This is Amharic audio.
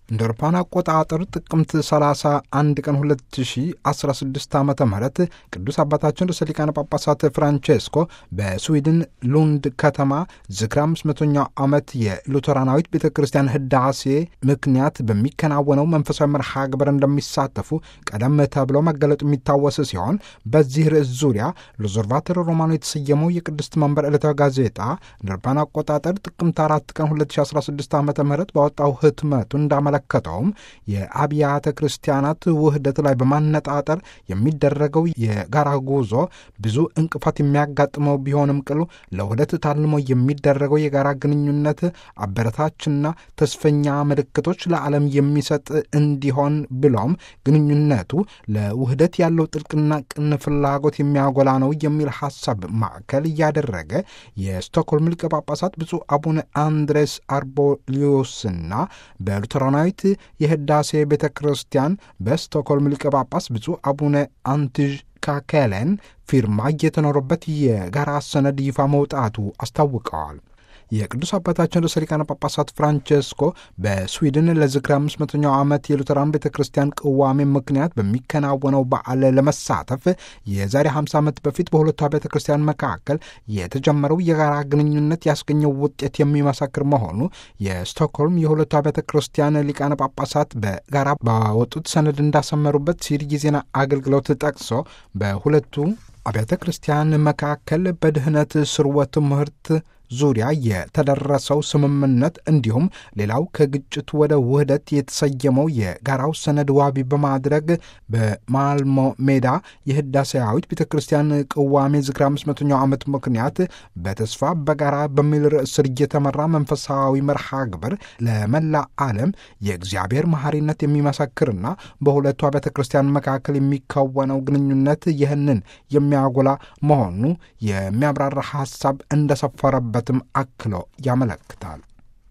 እንደ አውሮፓውያን አቆጣጠር ጥቅምት 31 ቀን 2016 ዓ.ም ቅዱስ አባታችን ርዕሰ ሊቃነ ጳጳሳት ፍራንቼስኮ በስዊድን ሉንድ ከተማ ዝክረ 500ኛው ዓመት የሉተራናዊት ቤተ ክርስቲያን ህዳሴ ምክንያት በሚከናወነው መንፈሳዊ መርሃ ግብር እንደሚሳተፉ ቀደም ተብሎ መገለጡ የሚታወስ ሲሆን በዚህ ርዕስ ዙሪያ ሎዞርቫተር ሮማኖ የተሰየመው የቅድስት መንበር ዕለታዊ ጋዜጣ እንደ አውሮፓውያን አቆጣጠር ጥቅምት 4 ቀን 2016 ዓ.ም ባወጣው ህትመቱ ከተውም የአብያተ ክርስቲያናት ውህደት ላይ በማነጣጠር የሚደረገው የጋራ ጉዞ ብዙ እንቅፋት የሚያጋጥመው ቢሆንም ቅሉ ለውህደት ታልሞ የሚደረገው የጋራ ግንኙነት አበረታችና ተስፈኛ ምልክቶች ለዓለም የሚሰጥ እንዲሆን ብሎም ግንኙነቱ ለውህደት ያለው ጥልቅና ቅን ፍላጎት የሚያጎላ ነው የሚል ሐሳብ ማዕከል እያደረገ የስቶክሆልም ሊቀ ጳጳሳት ብፁዕ አቡነ አንድሬስ አርቦሊዮስና በሉተራናዊት የህዳሴ ቤተ ክርስቲያን በስቶክሆልም ሊቀ ጳጳስ ብፁዕ አቡነ አንትዥ ካኬለን ፊርማ እየተኖረበት የጋራ ሰነድ ይፋ መውጣቱ አስታውቀዋል። የቅዱስ አባታችን ርዕሰ ሊቃነ ጳጳሳት ፍራንቼስኮ በስዊድን ለዝክረ 500ኛው ዓመት የሉተራን ቤተ ክርስቲያን ቅዋሜ ምክንያት በሚከናወነው በዓል ለመሳተፍ የዛሬ 50 ዓመት በፊት በሁለቱ ቤተ ክርስቲያን መካከል የተጀመረው የጋራ ግንኙነት ያስገኘው ውጤት የሚመሰክር መሆኑ የስቶክሆልም የሁለቱ ቤተ ክርስቲያን ሊቃነ ጳጳሳት በጋራ ባወጡት ሰነድ እንዳሰመሩበት ሲል የዜና አገልግሎት ጠቅሶ በሁለቱ አብያተ ክርስቲያን መካከል በድህነት ስርወ ትምህርት ዙሪያ የተደረሰው ስምምነት እንዲሁም ሌላው ከግጭት ወደ ውህደት የተሰየመው የጋራው ሰነድ ዋቢ በማድረግ በማልሞ ሜዳ የህዳሴያዊት ቤተ ክርስቲያን ቅዋሜ ዝክረ 500ኛው ዓመት ምክንያት በተስፋ በጋራ በሚል ርዕስ ስር እየተመራ መንፈሳዊ መርሃ ግብር ለመላ ዓለም የእግዚአብሔር መሐሪነት የሚመሰክርና በሁለቱ ቤተ ክርስቲያን መካከል የሚከወነው ግንኙነት ይህንን የሚያጎላ መሆኑ የሚያብራራ ሐሳብ እንደሰፈረበት በትም አክሎ ያመለክታል።